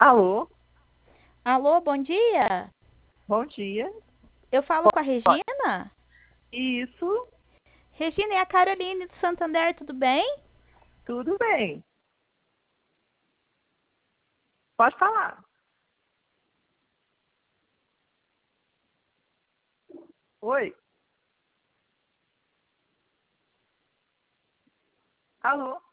Alô, Alô, bom dia. bom dia. Eu falo com a Regina? Isso, Regina, é a Caroline do Santander, tudo bem? tudo bem. Pode falar. Oi, alô.